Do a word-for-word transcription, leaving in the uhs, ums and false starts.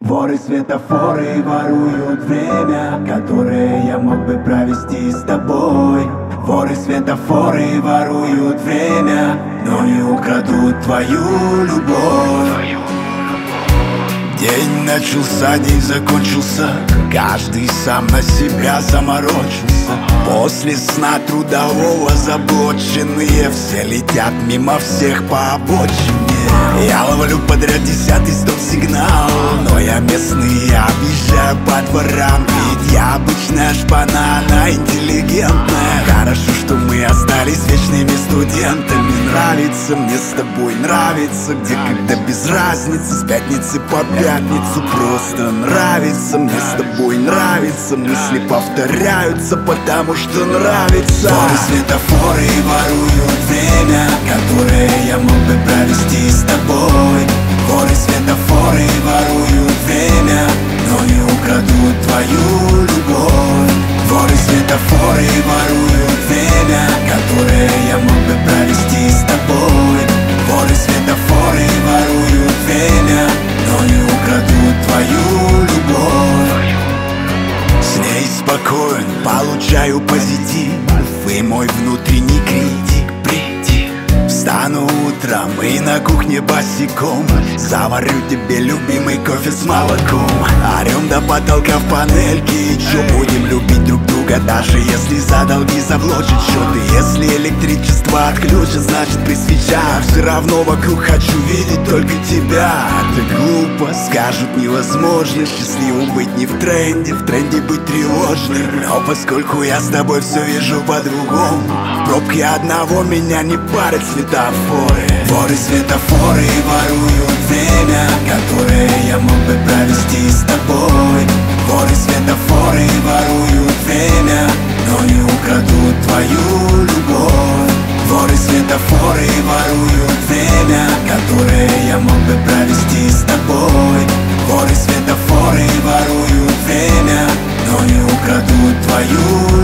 Воры светофоры воруют время, которое я мог бы провести с тобой. Воры светофоры воруют время, но не украдут твою любовь. День начался, день закончился, каждый сам на себя заморочился. После сна трудового заблоченные все летят мимо всех по обочине. Я ловлю подряд десятый стоп-сигнал, но я местный, я объезжаю по дворам. Ведь я обычная шпана, она интеллигентная. Хорошо, что мы остались вечными студентами. Нравится мне с тобой, нравится, где, когда без разницы. С пятницы по пятницу просто нравится мне с тобой, нравится. Мысли повторяются, потому что нравится. Воры светофоры воруют время, которое я мог бы провести с тобой. Воры светофоры воруют время, но не украдут твою любовь. Воры светофоры воруют время, которое я мог бы провести с тобой. Воры светофоры воруют время, но не украдут твою любовь. С ней спокоен, получаю позитив, и мой внутренний критик притих. Встану утром и на кухне босиком заварю тебе любимый кофе с молоком. Орем до потолка в панельке, и чё, будем любить друг друга, даже если за долги заблочат счеты. Если электричество отключат, значит при свечах все равно вокруг хочу видеть только тебя. Это глупо, скажут невозможно счастливым быть не в тренде, в тренде быть тревожным. Но поскольку я с тобой все вижу по-другому, в пробке одного меня не парят светофоры. Воры светофоры воруют время, которое я мог бы провести с тобой. Воры светофоры воруют время, но не украдут твою любовь. Воры светофоры воруют время, которое я мог бы провести с тобой. Воры светофоры воруют время, но не украдут твою любовь.